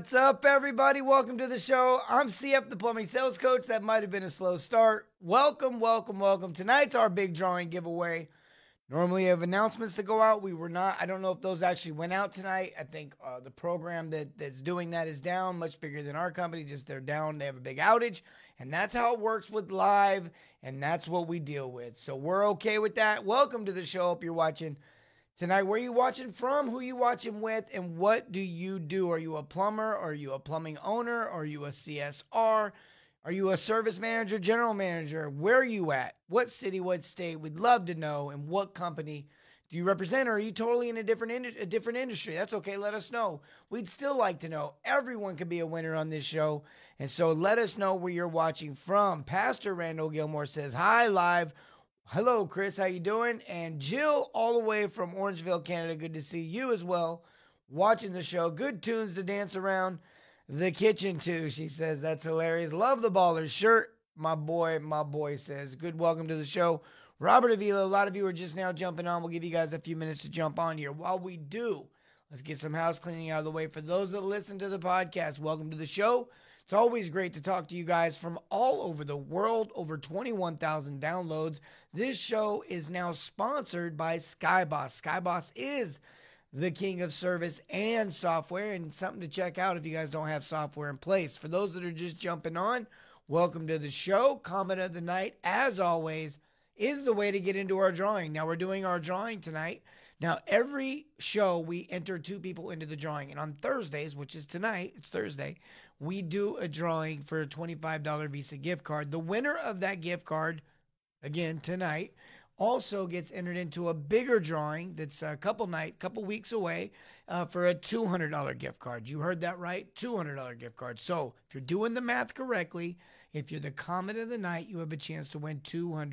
What's up, everybody? Welcome to the show. I'm CF, the plumbing sales coach. That might have been a slow start. Welcome. Tonight's our big drawing giveaway. Normally, I have announcements to go out. We were not. I don't know if those actually went out tonight. I think the program that's doing that is down, much bigger than our company. Just they're down. They have a big outage. And that's how it works with live. And that's what we deal with. So we're okay with that. Welcome to the show. Hope you're watching tonight. Where are you watching from? Who are you watching with? And what do you do? Are you a plumber? Are you a plumbing owner? Are you a CSR? Are you a service manager, general manager? Where are you at? What city, what state? We'd love to know. And what company do you represent? Or are you totally in a different industry? That's okay. Let us know. We'd still like to know. Everyone could be a winner on this show. And so let us know where you're watching from. Pastor Randall Gilmore says, hi, live. Hello, Chris. How you doing? And Jill, all the way from Orangeville, Canada. Good to see you as well. Watching the show. Good tunes to dance around the kitchen, too. She says, that's hilarious. Love the Ballers shirt. My boy says, good welcome to the show. Robert Avila, a lot of you are just now jumping on. We'll give you guys a few minutes to jump on here. While we do, let's get some house cleaning out of the way. For those that listen to the podcast, welcome to the show. It's always great to talk to you guys from all over the world, over 21,000 downloads. This show is now sponsored by Skyboss. Skyboss is the king of service and software, and something to check out if you guys don't have software in place. For those that are just jumping on, welcome to the show. Comment of the night, as always, is the way to get into our drawing. Now, we're doing our drawing tonight. Now, every show, we enter two people into the drawing. And on Thursdays, which is tonight, it's Thursday, we do a drawing for a $25 Visa gift card. The winner of that gift card, again, tonight, also gets entered into a bigger drawing that's a couple weeks away for a $200 gift card. You heard that right, $200 gift card. So if you're doing the math correctly, if you're the comment of the night, you have a chance to win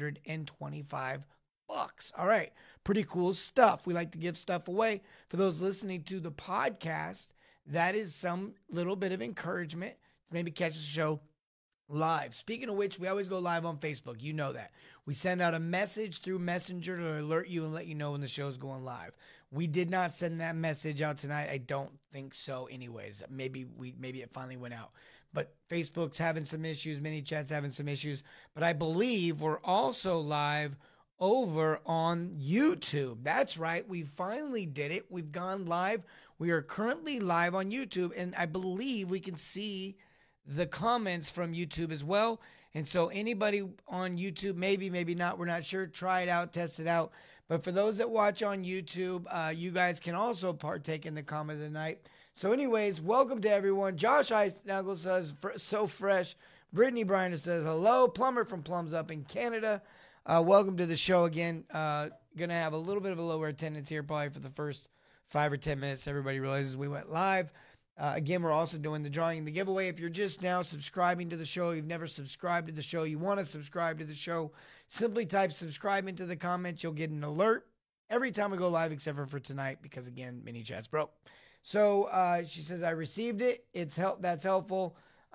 $225. All right, pretty cool stuff. We like to give stuff away. For those listening to the podcast, that is some little bit of encouragement to maybe catch the show live. Speaking of which, we always go live on Facebook. You know that. We send out a message through Messenger to alert you and let you know when the show's going live. We did not send that message out tonight. I don't think so anyways. Maybe it finally went out. But Facebook's having some issues. ManyChat's having some issues. But I believe we're also live over on YouTube. That's right. We finally did it. We've gone live. We are currently live on YouTube. And I believe we can see the comments from YouTube as well. And so anybody on YouTube, maybe not, we're not sure, try it out, test it out. But for those that watch on YouTube, you guys can also partake in the comment of the night. So anyways, welcome to everyone. Josh Eisnagel says, so fresh. Brittany Bryan says, hello. Plumber from Plums Up in Canada. Welcome to the show again. Going to have a little bit of a lower attendance here probably for the first 5 or 10 minutes. Everybody realizes we went live. Again, we're also doing the drawing and the giveaway. If you're just now subscribing to the show, you've never subscribed to the show, you want to subscribe to the show, simply type subscribe into the comments. You'll get an alert every time we go live except for tonight because, again, ManyChat's broke. So she says, I received it. That's helpful.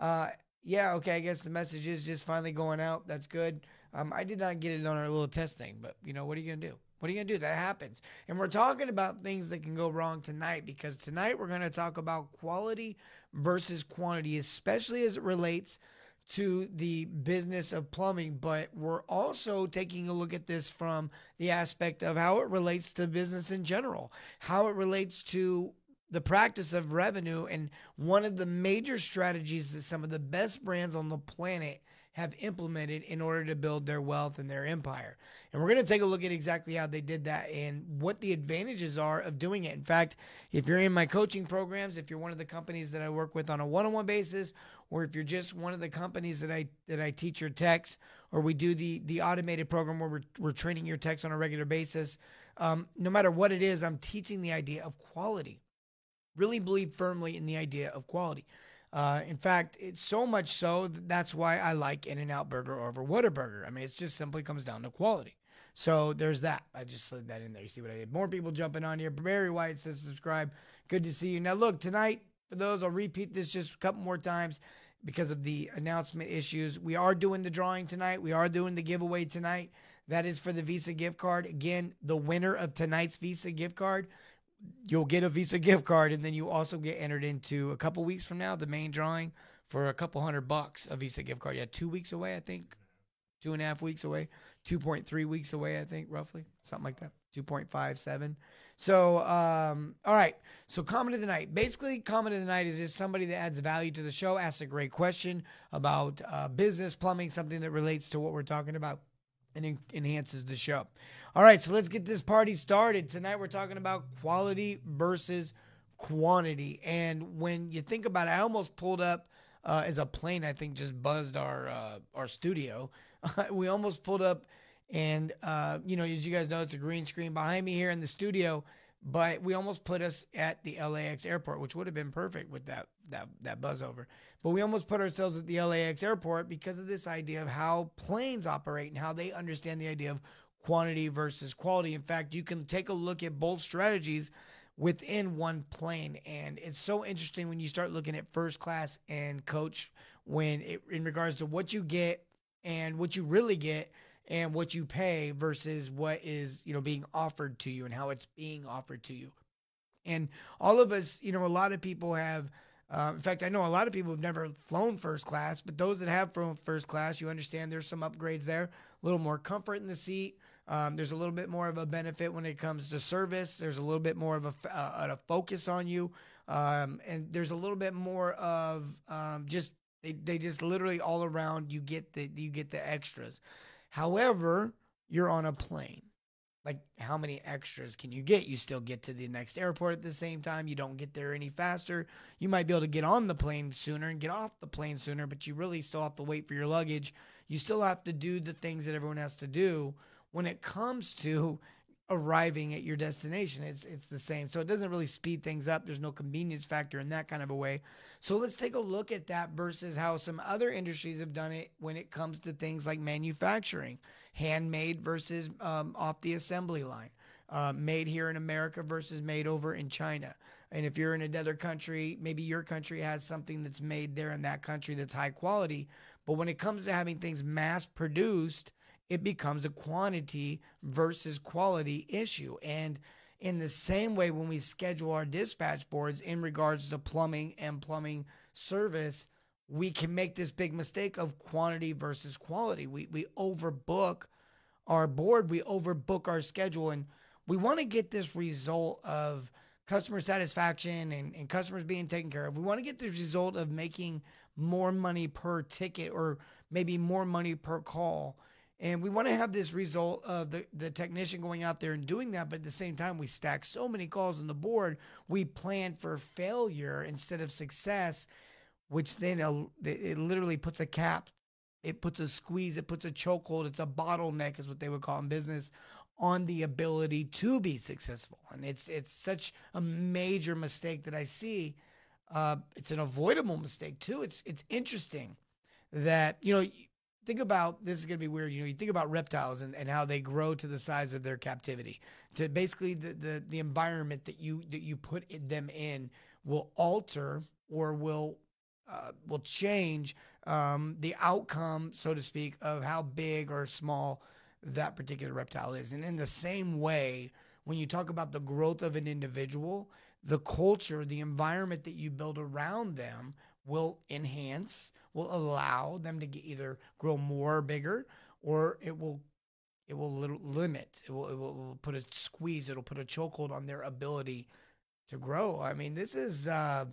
Yeah, okay, I guess the message is just finally going out. That's good. I did not get it on our little test thing, but, what are you going to do? What are you going to do? That happens. And we're talking about things that can go wrong tonight because tonight we're going to talk about quality versus quantity, especially as it relates to the business of plumbing. But we're also taking a look at this from the aspect of how it relates to business in general, how it relates to the practice of revenue, and one of the major strategies that some of the best brands on the planet have implemented in order to build their wealth and their empire. And we're going to take a look at exactly how they did that and what the advantages are of doing it. In fact, if you're in my coaching programs, if you're one of the companies that I work with on a one-on-one basis, or if you're just one of the companies that I teach your techs, or we do the automated program where we're training your techs on a regular basis, no matter what it is, I'm teaching the idea of quality. Really believe firmly in the idea of quality. In fact, it's so much so that's why I like In-N-Out Burger over Whataburger. I mean, it just simply comes down to quality. So there's that. I just slid that in there. You see what I did? More people jumping on here. Barry White says subscribe. Good to see you. Now, look, tonight, for those, I'll repeat this just a couple more times because of the announcement issues. We are doing the drawing tonight. We are doing the giveaway tonight. That is for the Visa gift card. Again, the winner of tonight's Visa gift card, you'll get a Visa gift card, and then you also get entered into a couple weeks from now, the main drawing for a couple $100, a Visa gift card. Yeah, 2 weeks away, I think. 2.5 weeks away, 2.3 weeks away, I think, roughly, something like that. 2.57. So, all right. So, comment of the night. Basically, comment of the night is just somebody that adds value to the show, asks a great question about business, plumbing, something that relates to what we're talking about and enhances the show. All right. So, let's get this party started. Tonight, we're talking about quality versus quantity. And when you think about it, I almost pulled up as a plane, I think, just buzzed our studio. We almost pulled up and, as you guys know, it's a green screen behind me here in the studio, but we almost put us at the LAX airport, which would have been perfect with that buzz over. But we almost put ourselves at the LAX airport because of this idea of how planes operate and how they understand the idea of quantity versus quality. In fact, you can take a look at both strategies within one plane. And it's so interesting when you start looking at first class and coach in regards to what you get and what you really get and what you pay versus what is, being offered to you and how it's being offered to you. And all of us, a lot of people have, in fact, I know a lot of people have never flown first class, but those that have flown first class, you understand there's some upgrades there, a little more comfort in the seat. There's a little bit more of a benefit when it comes to service. There's a little bit more of a focus on you. And there's a little bit more of they just literally all around you get the extras. However, you're on a plane. Like, how many extras can you get? You still get to the next airport at the same time. You don't get there any faster. You might be able to get on the plane sooner and get off the plane sooner, but you really still have to wait for your luggage. You still have to do the things that everyone has to do when it comes to arriving at your destination. It's the same. So it doesn't really speed things up. There's no convenience factor in that kind of a way. So let's take a look at that versus how some other industries have done it when it comes to things like manufacturing, handmade versus off the assembly line, made here in America versus made over in China. And if you're in another country, maybe your country has something that's made there in that country that's high quality. But when it comes to having things mass produced, it becomes a quantity versus quality issue. And in the same way, when we schedule our dispatch boards in regards to plumbing and plumbing service, we can make this big mistake of quantity versus quality. We overbook our board, we overbook our schedule, and we want to get this result of customer satisfaction and customers being taken care of. We want to get the result of making more money per ticket or maybe more money per call. And we want to have this result of the technician going out there and doing that. But at the same time, we stack so many calls on the board, we plan for failure instead of success, which then it literally puts a cap. It puts a squeeze. It puts a chokehold. It's a bottleneck is what they would call in business on the ability to be successful. And it's such a major mistake that I see. It's an avoidable mistake too. It's interesting that, think about, this is going to be weird. You think about reptiles and how they grow to the size of their captivity. To basically the environment that you put them in will alter or will change the outcome, so to speak, of how big or small that particular reptile is. And in the same way, when you talk about the growth of an individual, the culture, the environment that you build around them will will allow them to either grow more or bigger, or it will limit. It will put a squeeze. It'll put a chokehold on their ability to grow. I mean, this is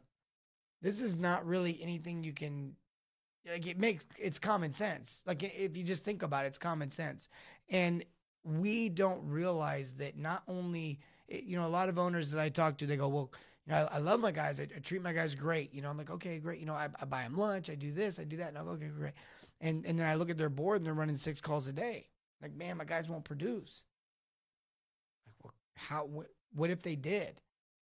not really anything you can, like, it's common sense. Like, if you just think about it, it's common sense. And we don't realize that not only, a lot of owners that I talk to, they go, well, I love my guys. I treat my guys great. I'm like, okay, great. I buy them lunch. I do this. I do that. And I'm like, okay, great. And then I look at their board and they're running 6 calls a day. Like, man, my guys won't produce. Like, well, what if they did?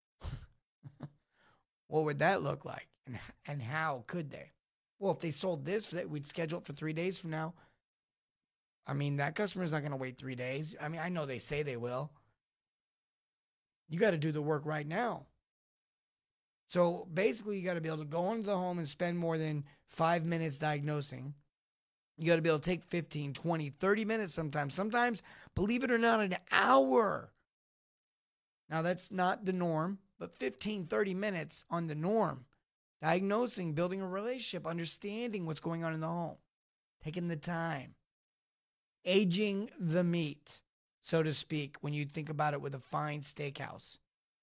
What would that look like? And how could they? Well, if they sold this, we'd schedule it for 3 days from now. I mean, that customer's not going to wait 3 days. I mean, I know they say they will. You got to do the work right now. So basically, you got to be able to go into the home and spend more than 5 minutes diagnosing. You got to be able to take 15, 20, 30 minutes sometimes. Sometimes, believe it or not, an hour Now, that's not the norm, but 15, 30 minutes on the norm. Diagnosing, building a relationship, understanding what's going on in the home, taking the time, aging the meat, so to speak, when you think about it with a fine steakhouse.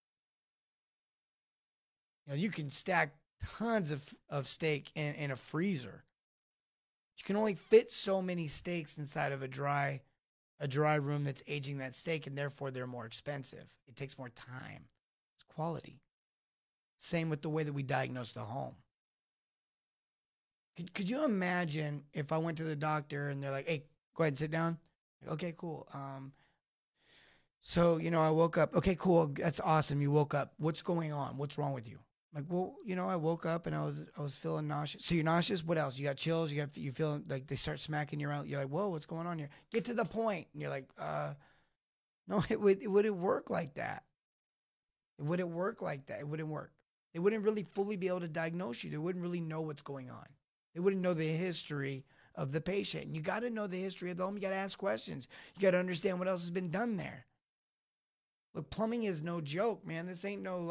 You can stack tons of steak in a freezer. You can only fit so many steaks inside of a dry room that's aging that steak, and therefore they're more expensive. It takes more time. It's quality. Same with the way that we diagnose the home. Could you imagine if I went to the doctor and they're like, "Hey, go ahead and sit down." Okay, cool. So I woke up. Okay, cool. That's awesome. You woke up. What's going on? What's wrong with you? Like, well, I woke up and I was feeling nauseous. So you're nauseous? What else? You got chills? You feeling like they start smacking you around? You're like, whoa, what's going on here? Get to the point. And you're like, no, it wouldn't work like that. It wouldn't work like that. It wouldn't work. They wouldn't really fully be able to diagnose you. They wouldn't really know what's going on. They wouldn't know the history of the patient. And you got to know the history of the home. You got to ask questions. You got to understand what else has been done there. Look, plumbing is no joke, man. This ain't no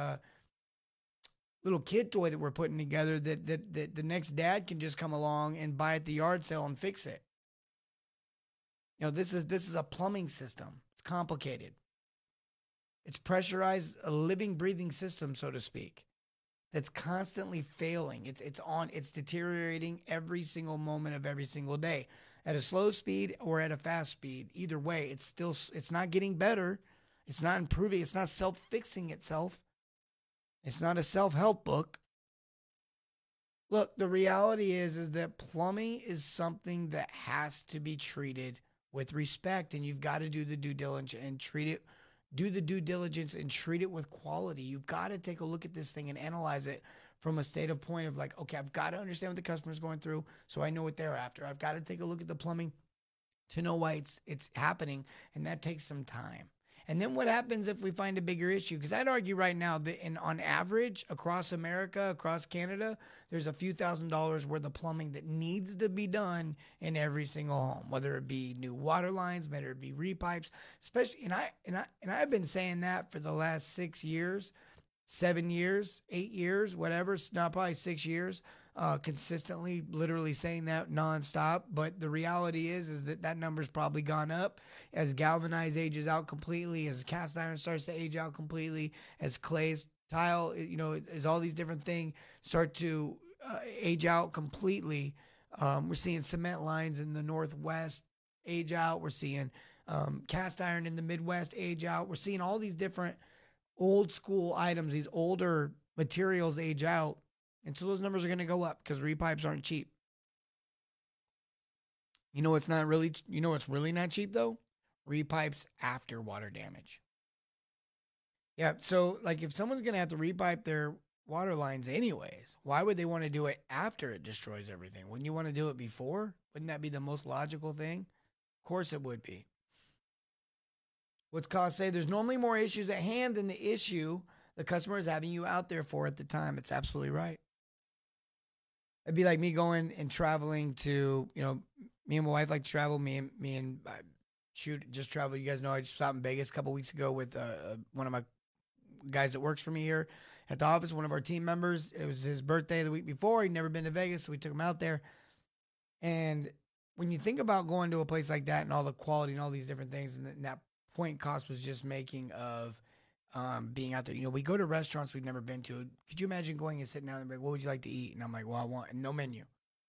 little kid toy that we're putting together that the next dad can just come along and buy at the yard sale and fix it. This is a plumbing system. It's complicated. It's pressurized, a living, breathing system, so to speak, that's constantly failing. It's deteriorating every single moment of every single day at a slow speed or at a fast speed. Either way, it's not getting better. It's not improving. It's not self-fixing itself. It's not a self-help book. Look, the reality is that plumbing is something that has to be treated with respect, and you've got to do the due diligence and treat it with quality. You've got to take a look at this thing and analyze it from a state of point of like, okay, I've got to understand what the customer's going through so I know what they're after. I've got to take a look at the plumbing to know why it's happening, and that takes some time. And then what happens if we find a bigger issue? Because I'd argue right now that on average, across America, across Canada, there's a few $1,000s worth of plumbing that needs to be done in every single home, whether it be new water lines, whether it be repipes, especially. And I've been saying that for the last 6 years, 7 years, 8 years, whatever. It's not probably 6 years. Consistently, literally saying that nonstop. But the reality is that number's probably gone up as galvanized ages out completely, as cast iron starts to age out completely, as clay's tile, as all these different things start to age out completely. We're seeing cement lines in the Northwest age out. We're seeing cast iron in the Midwest age out. We're seeing all these different old school items, these older materials age out. And so those numbers are going to go up because repipes aren't cheap. It's really not cheap though? Repipes after water damage. Yeah, so like if someone's going to have to repipe their water lines anyways, why would they want to do it after it destroys everything? Wouldn't you want to do it before? Wouldn't that be the most logical thing? Of course it would be. What's cost say? There's normally more issues at hand than the issue the customer is having you out there for at the time. It's absolutely right. It'd be like me going and traveling to, me and my wife like to travel. Me and just travel. You guys know I just stopped in Vegas a couple weeks ago with one of my guys that works for me here at the office, one of our team members. It was his birthday the week before. He'd never been to Vegas, so we took him out there. And when you think about going to a place like that and all the quality and all these different things, and that point cost was just making of being out there. We go to restaurants we've never been to. Could you imagine going and sitting down and be like, what would you like to eat? And I'm like, well, I want no menu.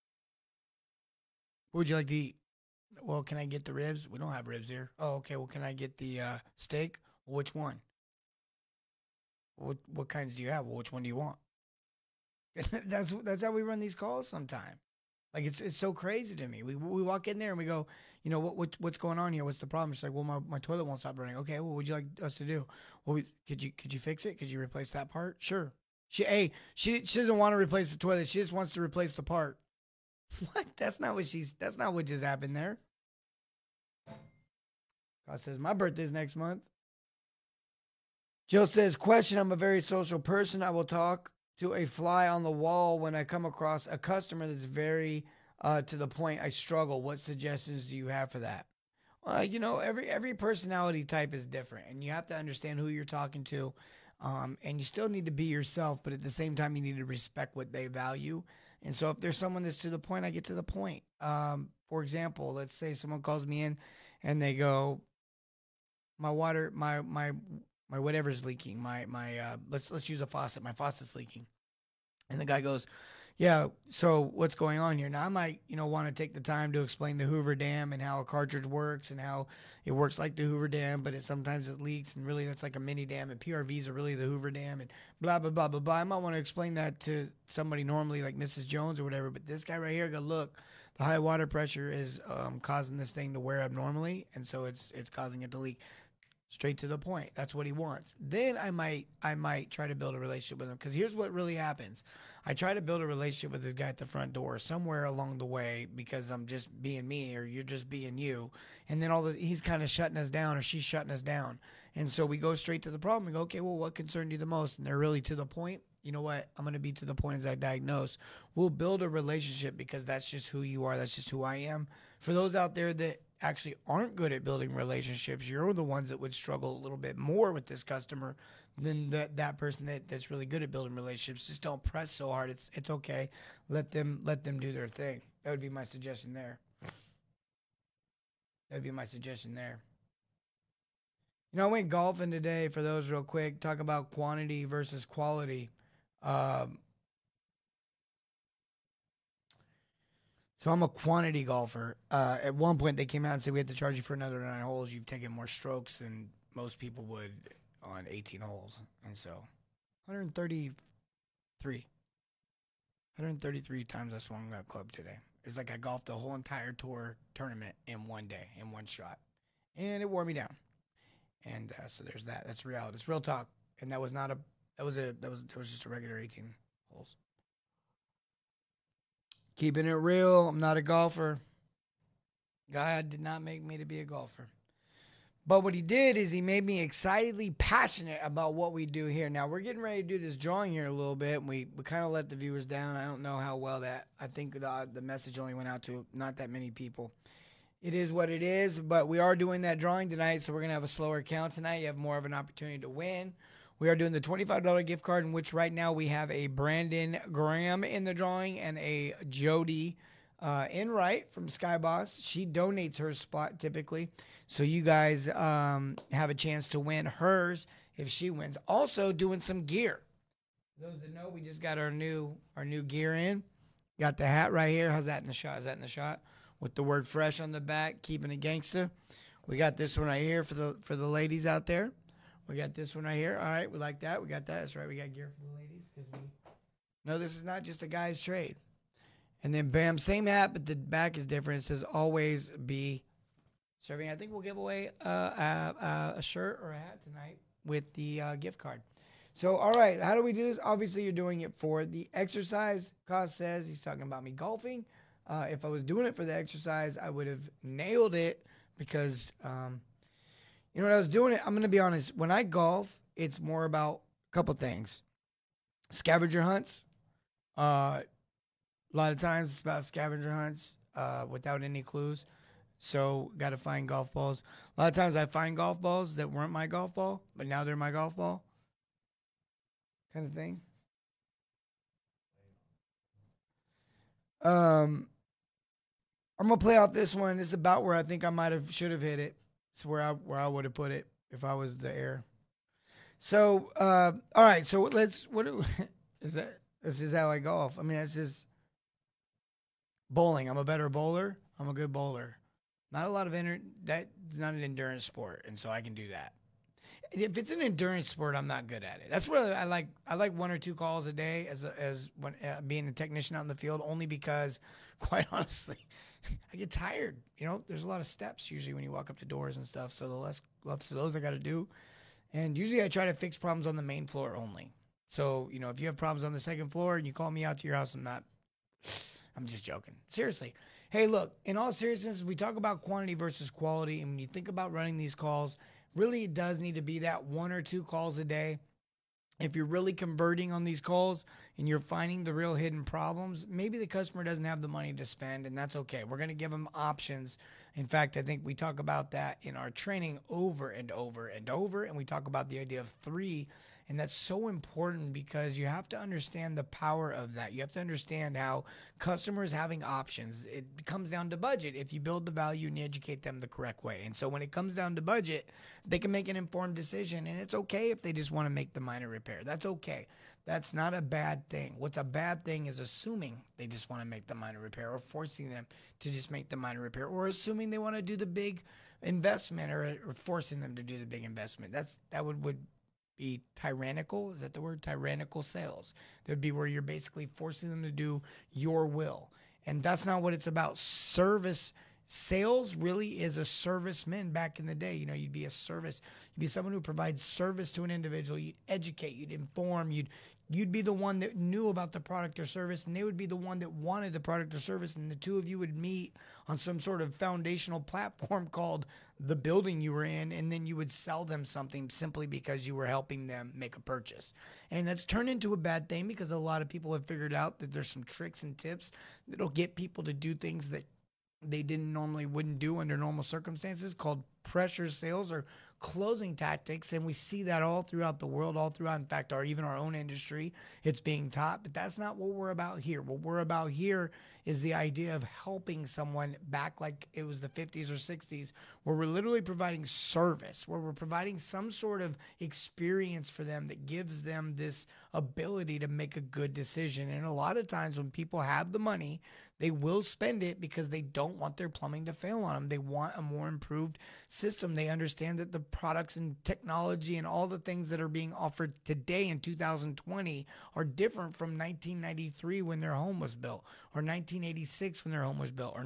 What would you like to eat? Well, can I get the ribs? We don't have ribs here. Oh, okay. Well, can I get the steak? Well, which one? What kinds do you have? Well, which one do you want? That's how we run these calls sometimes. Like it's so crazy to me. We walk in there and we go, what's going on here? What's the problem? She's like, well, my toilet won't stop running. Okay, well, what would you like us to do? Well, could you fix it? Could you replace that part? Sure. She doesn't want to replace the toilet. She just wants to replace the part. What? That's not what just happened there. God says my birthday's next month. Jill says, question, I'm a very social person. I will talk to a fly on the wall when I come across a customer that's very to the point. I struggle. What suggestions do you have for that? Every personality type is different, and you have to understand who you're talking to. And you still need to be yourself, but at the same time, you need to respect what they value. And so, if there's someone that's to the point, I get to the point. For example, let's say someone calls me in, and they go, "My water, my whatever's leaking. Let's use a faucet. My faucet's leaking." And the guy goes, "Yeah, so what's going on here?" Now I might, want to take the time to explain the Hoover Dam and how a cartridge works and how it works like the Hoover Dam, but sometimes it leaks and really it's like a mini dam and PRVs are really the Hoover Dam and blah blah blah blah blah. I might want to explain that to somebody normally like Mrs. Jones or whatever, but this guy right here go, "Look, the high water pressure is causing this thing to wear abnormally, and so it's causing it to leak." Straight to the point. That's what he wants. Then I might try to build a relationship with him, because here's what really happens. I try to build a relationship with this guy at the front door somewhere along the way because I'm just being me or you're just being you. And then he's kind of shutting us down or she's shutting us down. And so we go straight to the problem. We go, "Okay, well, what concerned you the most?" And they're really to the point. You know what? I'm going to be to the point as I diagnose. We'll build a relationship because that's just who you are. That's just who I am. For those out there that actually aren't good at building relationships, you're the ones that would struggle a little bit more with this customer than that person that's really good at building relationships. Just don't press so hard. It's okay. Let them do their thing. That would be my suggestion there. I went golfing today. For those real quick, talk about quantity versus quality. So I'm a quantity golfer. At one point, they came out and said we have to charge you for another 9 holes. You've taken more strokes than most people would on 18 holes. And so 133 times I swung that club today. It's like I golfed the whole entire tour tournament in one day, in one shot. And it wore me down. And so there's that. That's reality. It's real talk. And that was just a regular 18 holes. Keeping it real, I'm not a golfer. God did not make me to be a golfer. But what he did is he made me excitedly passionate about what we do here. Now, we're getting ready to do this drawing here a little bit, and we kind of let the viewers down. I don't know how well I think the message only went out to not that many people. It is what it is, but we are doing that drawing tonight, so we're going to have a slower count tonight. You have more of an opportunity to win. We are doing the $25 gift card, in which right now we have a Brandon Graham in the drawing and a Jody Enright from Skyboss. She donates her spot typically. So you guys have a chance to win hers if she wins. Also doing some gear. For those that know, we just got our new gear in. Got the hat right here. How's that in the shot? Is that in the shot? With the word fresh on the back, keeping it gangsta. We got this one right here for the ladies out there. We got this one right here. All right, we like that. We got that. That's right. We got gear for the ladies because we know this is not just a guy's trade. And then, bam, same hat, but the back is different. It says always be serving. I think we'll give away a shirt or a hat tonight with the gift card. So, all right, how do we do this? Obviously, you're doing it for the exercise. Cos says he's talking about me golfing. If I was doing it for the exercise, I would have nailed it because when I was doing it, I'm going to be honest. When I golf, it's more about a couple things. Scavenger hunts. A lot of times it's about scavenger hunts without any clues. So got to find golf balls. A lot of times I find golf balls that weren't my golf ball, but now they're my golf ball. Kind of thing. I'm going to play off this one. This is about where I think I should have hit it. It's where I would have put it if I was the air. So, all right. So this is how I golf. I mean, it's just bowling. I'm a better bowler. I'm a good bowler. Not a lot of that's not an endurance sport, and so I can do that. If it's an endurance sport, I'm not good at it. That's what I like. I like 1 or 2 calls a day as when being a technician out in the field, only because, quite honestly, I get tired. There's a lot of steps usually when you walk up to doors and stuff. So the less of those I got to do. And usually I try to fix problems on the main floor only. So, if you have problems on the second floor and you call me out to your house, I'm just joking. Seriously. Hey, look, in all seriousness, we talk about quantity versus quality. And when you think about running these calls, really it does need to be that 1 or 2 calls a day. if you're really converting on these calls and you're finding the real hidden problems, maybe the customer doesn't have the money to spend, and that's okay. We're going to give them options. In fact, I think we talk about that in our training over and over and over, and we talk about the idea of 3. And that's so important because you have to understand the power of that. You have to understand how customers having options, it comes down to budget if you build the value and you educate them the correct way. And so when it comes down to budget, they can make an informed decision. And it's okay if they just want to make the minor repair. That's okay. That's not a bad thing. What's a bad thing is assuming they just want to make the minor repair, or forcing them to just make the minor repair, or assuming they want to do the big investment, or forcing them to do the big investment. That would be tyrannical. Is that the word? Tyrannical sales. That would be where you're basically forcing them to do your will. And that's not what it's about. Service sales really is a serviceman back in the day. You know, you'd be a service. You'd be someone who provides service to an individual. You'd educate, you'd inform, you'd be the one that knew about the product or service, and they would be the one that wanted the product or service, and the two of you would meet on some sort of foundational platform called the building you were in, and then you would sell them something simply because you were helping them make a purchase. And that's turned into a bad thing because a lot of people have figured out that there's some tricks and tips that'll get people to do things that they wouldn't do under normal circumstances, called pressure sales or closing tactics. And we see that all throughout the world, all throughout, in fact, even our own industry, it's being taught. But that's not what we're about here. What we're about here is the idea of helping someone back like it was the 50s or 60s, where we're literally providing service, where we're providing some sort of experience for them that gives them this ability to make a good decision. And a lot of times when people have the money, they will spend it because they don't want their plumbing to fail on them. They want a more improved system. They understand that the products and technology and all the things that are being offered today in 2020 are different from 1993 when their home was built, or 1986 when their home was built, or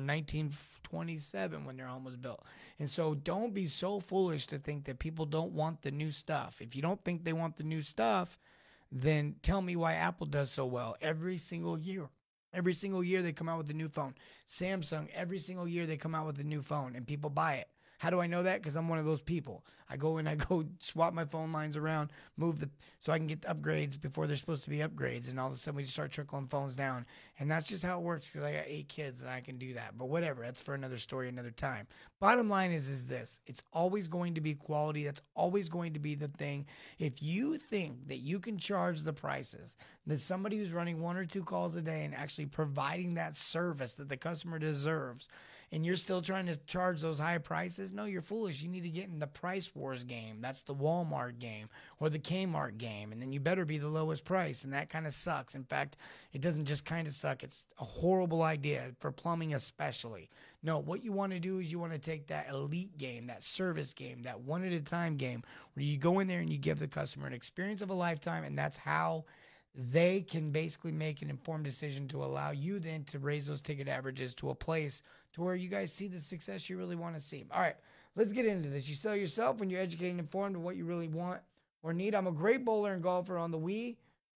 1927 when their home was built. And so don't be so foolish to think that people don't want the new stuff. If you don't think they want the new stuff, then tell me why Apple does so well every single year. Every single year they come out with a new phone. Samsung, every single year they come out with a new phone and people buy it. How do I know that? Because I'm one of those people. I go swap my phone lines around, so I can get upgrades before they're supposed to be upgrades. And all of a sudden we just start trickling phones down. And that's just how it works because I got 8 kids and I can do that. But whatever, that's for another story, another time. Bottom line is this. It's always going to be quality. That's always going to be the thing. If you think that you can charge the prices that somebody who's running 1 or 2 calls a day and actually providing that service that the customer deserves, and you're still trying to charge those high prices, no, you're foolish. You need to get in the price wars game. That's the Walmart game or the Kmart game. And then you better be the lowest price. And that kind of sucks. In fact, it doesn't just kind of suck. It's a horrible idea for plumbing especially. No, what you want to do is you want to take that elite game, that service game, that one at a time game where you go in there and you give the customer an experience of a lifetime. And that's how they can basically make an informed decision to allow you then to raise those ticket averages to a place to where you guys see the success you really want to see. All right, let's get into this. You sell yourself when you're educated and informed of what you really want or need. I'm a great bowler and golfer on the Wii.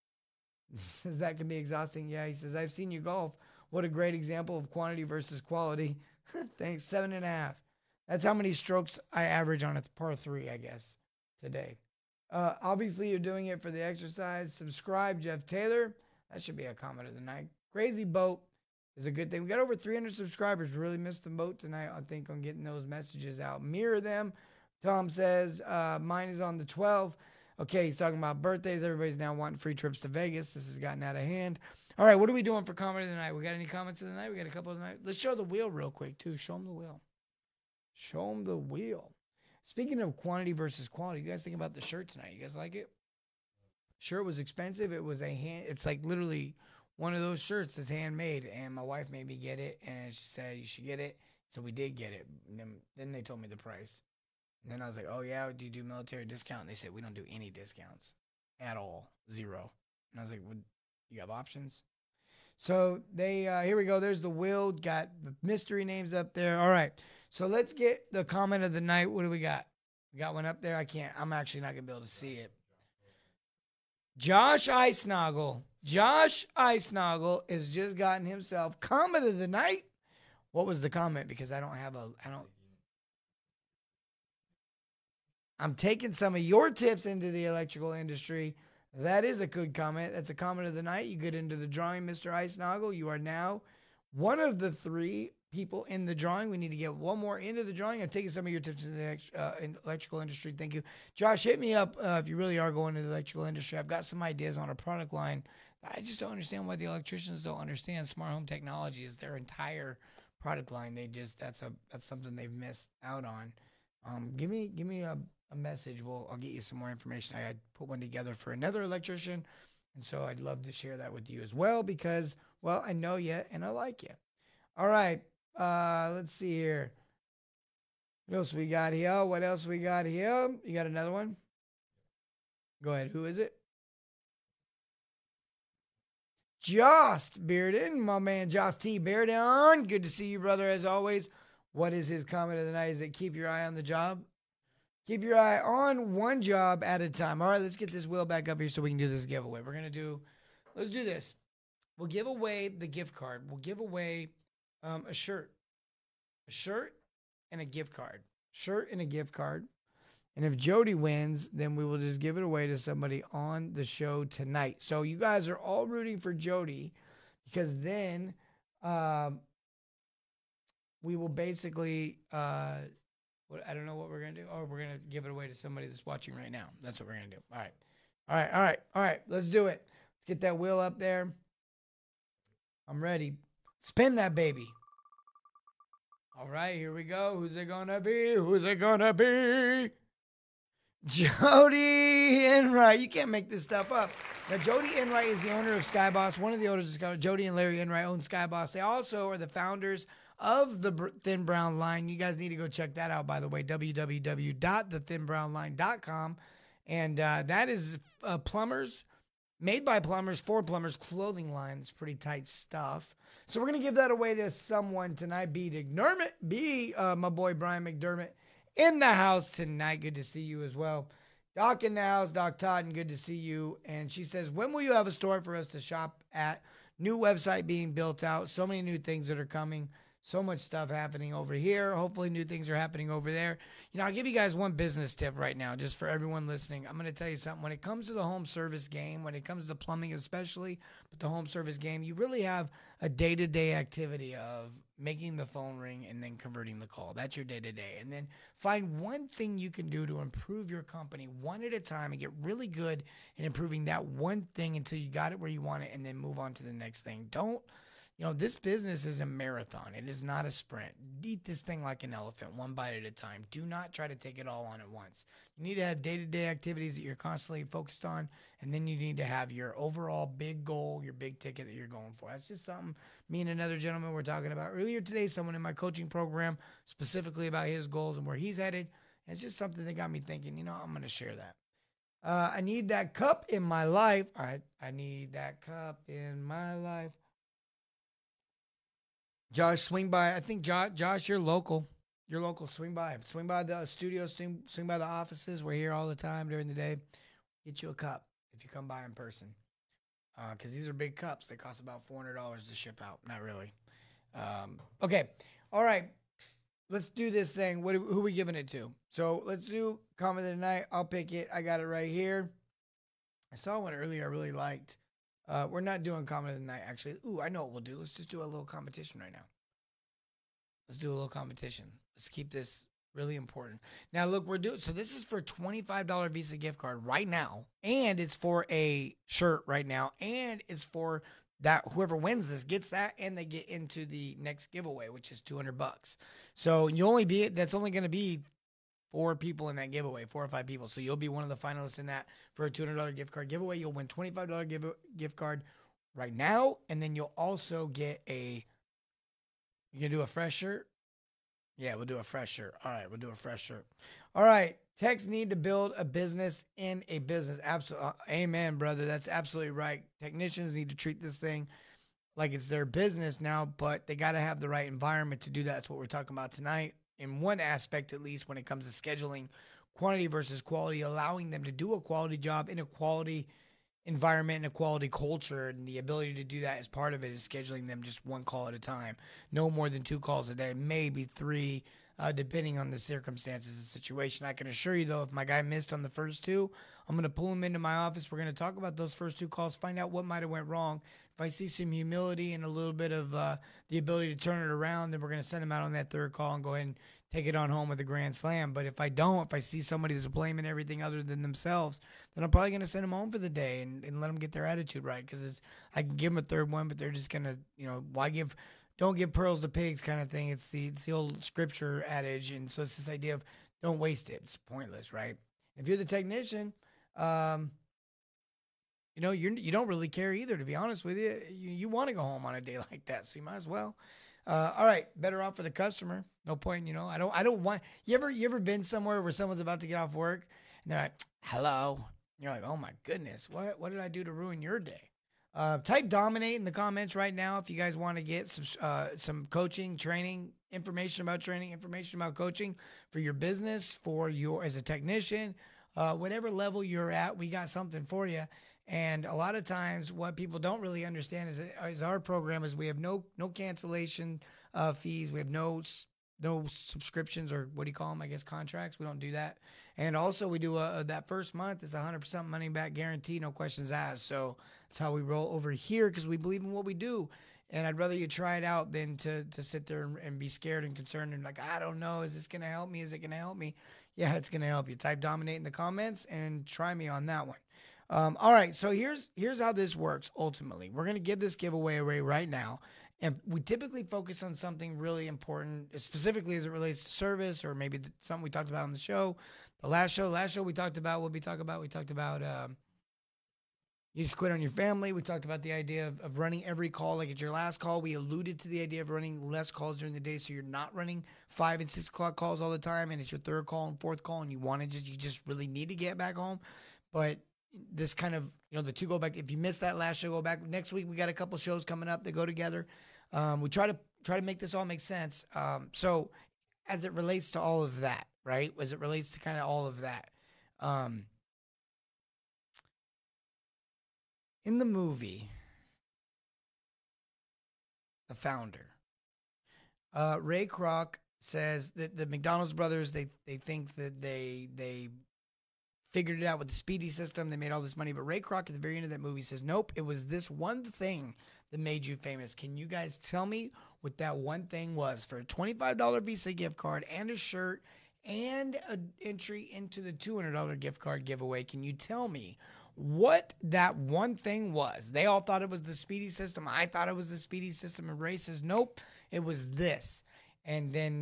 Says that can be exhausting. Yeah, he says, I've seen you golf. What a great example of quantity versus quality. Thanks, 7.5. That's how many strokes I average on a par 3, I guess, today. Obviously, you're doing it for the exercise. Subscribe, Jeff Taylor. That should be a comment of the night. Crazy boat is a good thing. We got over 300 subscribers. Really missed the boat tonight, I think, on getting those messages out. Mirror them. Tom says, mine is on the 12th. Okay, he's talking about birthdays. Everybody's now wanting free trips to Vegas. This has gotten out of hand. All right, what are we doing for comment of the night? We got any comments of the night? We got a couple of the night. Let's show the wheel real quick, too. Show them the wheel. Show them the wheel. Speaking of quantity versus quality, you guys think about the shirt tonight. You guys like it? Shirt was expensive. It was it's like literally one of those shirts that's handmade. And my wife made me get it. And she said, you should get it. So we did get it. And then they told me the price. And then I was like, oh, yeah, do you do military discount? And they said, we don't do any discounts at all. 0. And I was like, well, you have options? So they, here we go. There's the wheel. Got the mystery names up there. All right. So let's get the comment of the night. What do we got? We got one up there. I'm actually not going to be able to see it. Josh Eisnagel. Josh Eisnagel has just gotten himself comment of the night. What was the comment? Because I'm taking some of your tips into the electrical industry. That is a good comment. That's a comment of the night. You get into the drawing, Mr. Icenoggle. You are now one of the 3 people in the drawing. We need to get one more into the drawing. I'm taking some of your tips in the electrical industry. Thank you. Josh, hit me up if you really are going into the electrical industry. I've got some ideas on a product line. I just don't understand why the electricians don't understand smart home technology is their entire product line. That's something they've missed out on. Give me a message. I'll get you some more information. I put one together for another electrician, and so I'd love to share that with you as well because, well, I know you and I like you. All right, let's see here. What else we got here? What else we got here? You got another one? Go ahead. Who is it? Jost Bearden, my man Jost T. Bearden. Good to see you, brother, as always. What is his comment of the night? Is it keep your eye on the job? Keep your eye on one job at a time. All right, let's get this wheel back up here so we can do this giveaway. Let's do this. We'll give away the gift card. We'll give away a shirt. A shirt and a gift card. Shirt and a gift card. And if Jody wins, then we will just give it away to somebody on the show tonight. So you guys are all rooting for Jody because then we will basically I don't know what we're going to do. Oh, we're going to give it away to somebody that's watching right now. That's what we're going to do. All right. Let's do it. Let's get that wheel up there. I'm ready. Spin that baby. All right, here we go. Who's it going to be? Jody Enright. You can't make this stuff up. Now, Jody Enright is the owner of Skyboss. One of the owners of Skyboss. Jody and Larry Enright own Skyboss. They also are the founders of the Thin Brown Line. You guys need to go check that out, by the way, www.thethinbrownline.com. And that is plumbers, made by plumbers, for plumbers, clothing line. It's pretty tight stuff. So we're going to give that away to someone tonight. My boy Brian McDermott in the house tonight. Good to see you as well. Doc in the house, Doc Todd, and good to see you. And she says, when will you have a store for us to shop at? New website being built out. So many new things that are coming. So much stuff happening over here. Hopefully new things are happening over there. You know, I'll give you guys one business tip right now, just for everyone listening. I'm going to tell you something. When it comes to the home service game, when it comes to plumbing especially, but the home service game, you really have a day-to-day activity of making the phone ring and then converting the call. That's your day-to-day. And then find one thing you can do to improve your company one at a time and get really good in improving that one thing until you got it where you want it and then move on to the next thing. This business is a marathon. It is not a sprint. Eat this thing like an elephant, one bite at a time. Do not try to take it all on at once. You need to have day-to-day activities that you're constantly focused on, and then you need to have your overall big goal, your big ticket that you're going for. That's just something me and another gentleman were talking about earlier today, someone in my coaching program, specifically about his goals and where he's headed. And it's just something that got me thinking, I'm going to share that. I need that cup in my life. All right, I need that cup in my life. Josh, swing by. I think, Josh, you're local. You're local. Swing by. Swing by the studio. Swing by the offices. We're here all the time during the day. Get you a cup if you come by in person. Because these are big cups. They cost about $400 to ship out. Not really. Okay. All right. Let's do this thing. Who are we giving it to? So let's do comment of the night. I'll pick it. I got it right here. I saw one earlier I really liked. We're not doing comment of the night, actually. Ooh, I know what we'll do. Let's just do a little competition right now. Let's do a little competition. Let's keep this really important. Now, look, so this is for $25 Visa gift card right now, and it's for a shirt right now, and it's for that whoever wins this gets that, and they get into the next giveaway, which is $200. So that's only going to be 4 people in that giveaway, 4 or 5 people. So you'll be one of the finalists in that for a $200 gift card giveaway. You'll win $25 gift card right now. And then you'll also get you can do a fresh shirt. Yeah, we'll do a fresh shirt. All right, we'll do a fresh shirt. All right. Techs need to build a business in a business. Absolutely. Amen, brother. That's absolutely right. Technicians need to treat this thing like it's their business now, but they got to have the right environment to do that. That's what we're talking about tonight. In one aspect, at least, when it comes to scheduling quantity versus quality, allowing them to do a quality job in a quality environment and a quality culture, and the ability to do that as part of it is scheduling them just one call at a time. No more than 2 calls a day, maybe 3 depending on the circumstances and situation. I can assure you, though, if my guy missed on the first two, I'm going to pull him into my office. We're going to talk about those first two calls, find out what might have went wrong. If I see some humility and a little bit of the ability to turn it around, then we're going to send him out on that third call and go ahead and take it on home with a grand slam. But if I don't, if I see somebody that's blaming everything other than themselves, then I'm probably going to send them home for the day and let them get their attitude right. Because I can give them a third one, but they're just going to, don't give pearls to pigs kind of thing. It's the old scripture adage. And so it's this idea of don't waste it. It's pointless, right? If you're the technician, you don't really care either, to be honest with you. You want to go home on a day like that, so you might as well. All right, better off for the customer. No point, I don't want. You ever been somewhere where someone's about to get off work and they're like, "Hello." You're like, "Oh my goodness, what did I do to ruin your day?" Type dominate in the comments right now if you guys want to get some coaching, training, information about coaching for your business, as a technician, whatever level you're at. We got something for you. And a lot of times what people don't really understand is our program is we have no cancellation fees. We have no subscriptions, or what do you call them? I guess contracts. We don't do that. And also we do that first month is 100% money back guarantee, no questions asked. So that's how we roll over here because we believe in what we do. And I'd rather you try it out than to sit there and be scared and concerned and like, I don't know, is this going to help me? Is it going to help me? Yeah, it's going to help you. Type dominate in the comments and try me on that one. All right, so here's how this works. Ultimately, we're going to give this giveaway away right now, and we typically focus on something really important, specifically as it relates to service, or maybe something we talked about on the show. The last show we talked about what we talked about. We talked about you just quit on your family. We talked about the idea of running every call like it's your last call. We alluded to the idea of running less calls during the day, so you're not running 5 and 6 o'clock calls all the time, and it's your third call and fourth call, and you just really need to get back home, but this kind of, the two go back. If you missed that last show, go back. Next week, we got a couple shows coming up that go together. We try to make this all make sense. So as it relates to all of that, right? As it relates to kind of all of that. In the movie, The Founder, Ray Kroc says that the McDonald's brothers, they think that they figured it out with the Speedy system. They made all this money. But Ray Kroc at the very end of that movie says, nope, it was this one thing that made you famous. Can you guys tell me what that one thing was? For a $25 Visa gift card and a shirt and an entry into the $200 gift card giveaway, can you tell me what that one thing was? They all thought it was the Speedy system. I thought it was the Speedy system. And Ray says, nope, it was this. And then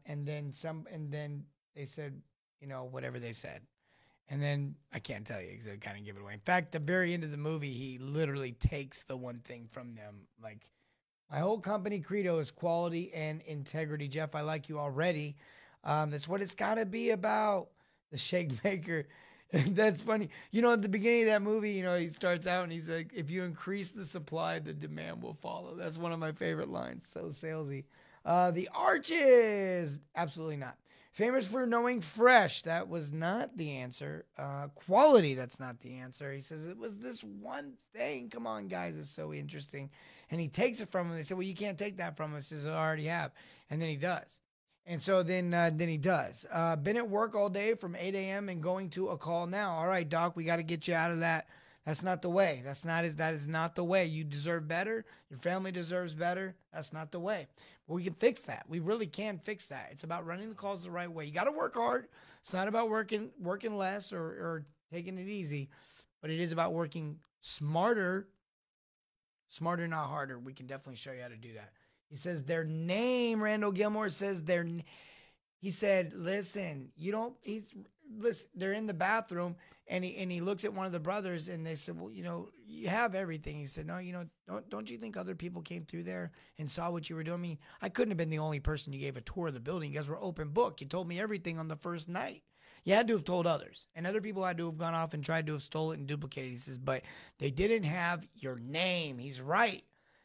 they said, whatever they said. And then I can't tell you because I kind of give it away. In fact, the very end of the movie, he literally takes the one thing from them. Like, my whole company credo is quality and integrity. Jeff, I like you already. That's what it's got to be about. The shake maker. That's funny. At the beginning of that movie, he starts out and he's like, if you increase the supply, the demand will follow. That's one of my favorite lines. So salesy. The Arches. Absolutely not. Famous for knowing fresh. That was not the answer. Quality. That's not the answer. He says it was this one thing. Come on, guys. It's so interesting. And he takes it from him. They say, well, you can't take that from us. He says, I already have. And then he does. And so then he does. Been at work all day from 8 a.m. and going to a call now. All right, Doc, we got to get you out of that. That's not the way. That is not the way. You deserve better. Your family deserves better. That's not the way. But we can fix that. We really can fix that. It's about running the calls the right way. You got to work hard. It's not about working less or taking it easy, but it is about working smarter. Smarter, not harder. We can definitely show you how to do that. He says their name, Randall Gilmore says he said, listen, they're in the bathroom and he looks at one of the brothers and they said, well, you have everything. He said, no, don't you think other people came through there and saw what you were doing? I mean, I couldn't have been the only person you gave a tour of the building. You guys were open book. You told me everything on the first night. You had to have told others, and other people had to have gone off and tried to have stole it and duplicated. He says, but they didn't have your name. He's right.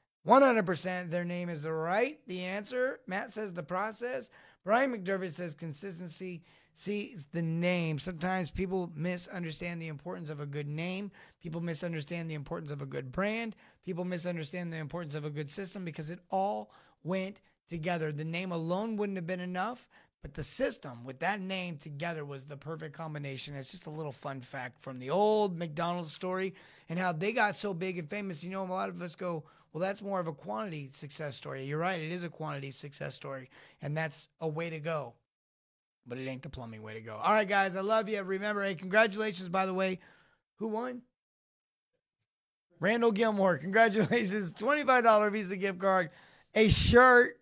100% their name is the answer. Matt says the process. Brian McDermott says consistency. See, it's the name. Sometimes people misunderstand the importance of a good name. People misunderstand the importance of a good brand. People misunderstand the importance of a good system because it all went together. The name alone wouldn't have been enough, But the system with that name together was the perfect combination. It's just a little fun fact from the old McDonald's story and how they got so big and famous. You know, a lot of us go, well, that's more of a quantity success story. You're right. It is a quantity success story. And that's a way to go. But it ain't the plumbing way to go. All right, guys. I love you. Remember, hey, congratulations, by the way. Who won? Randall Gilmore. Congratulations. $25 Visa gift card, a shirt,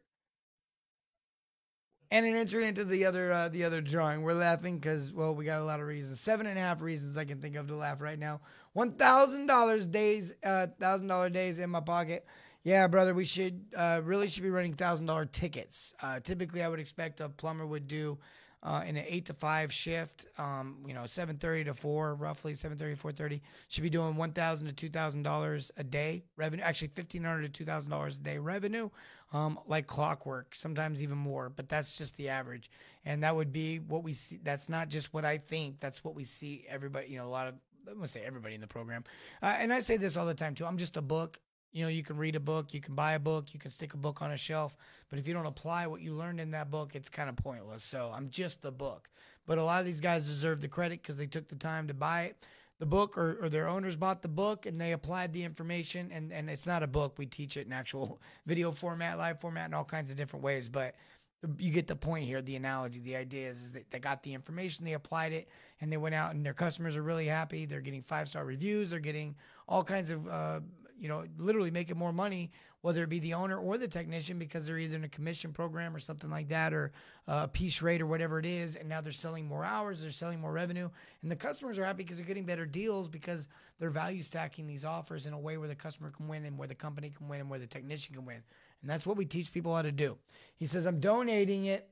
and an entry into the other drawing. We're laughing because, well, we got a lot of reasons. 7.5 reasons I can think of to laugh right now. $1,000 days, $1,000 days in my pocket. Yeah, brother, we should really be running $1,000 tickets. Typically, I would expect a plumber would do in an 8 to 5 shift. 7:30 to 4, roughly 7:30 4:30. Should be doing $1,000 to $2,000 a day revenue. Actually, $1,500 to $2,000 a day revenue. Like clockwork, sometimes even more, but that's just the average. And that would be what we see. That's not just what I think. That's what we see everybody, a lot of, I'm going to say everybody in the program. And I say this all the time too. I'm just a book. You can read a book, you can buy a book, you can stick a book on a shelf, but if you don't apply what you learned in that book, it's kind of pointless. So I'm just the book. But a lot of these guys deserve the credit because they took the time to buy it. The book or their owners bought the book and they applied the information, and it's not a book. We teach it in actual video format, live format, and all kinds of different ways. But you get the point here, the analogy. The idea is that they got the information, they applied it, and they went out and their customers are really happy. They're getting 5-star reviews. They're getting all kinds of, literally making more money, whether it be the owner or the technician, because they're either in a commission program or something like that, or a piece rate or whatever it is. And now they're selling more hours, they're selling more revenue. And the customers are happy because they're getting better deals because they're value stacking these offers in a way where the customer can win and where the company can win and where the technician can win. And that's what we teach people how to do. He says, I'm donating it.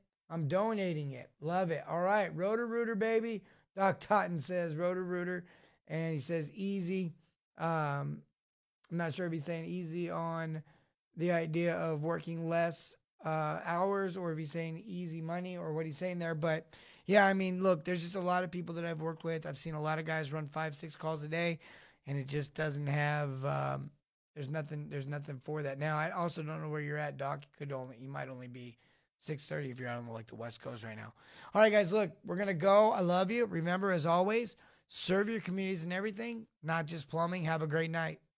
Love it. All right. Roto-Rooter, baby. Doc Totten says Roto-Rooter. And he says easy. I'm not sure if he's saying easy on the idea of working less hours or if he's saying easy money or what he's saying there. But yeah, I mean, look, there's just a lot of people that I've worked with. I've seen a lot of guys run 5-6 calls a day, and it just doesn't have, there's nothing for that. Now, I also don't know where you're at, Doc. You might only be 6:30 if you're on like the West Coast right now. All right, guys, look, we're going to go. I love you. Remember, as always, serve your communities and everything, not just plumbing. Have a great night.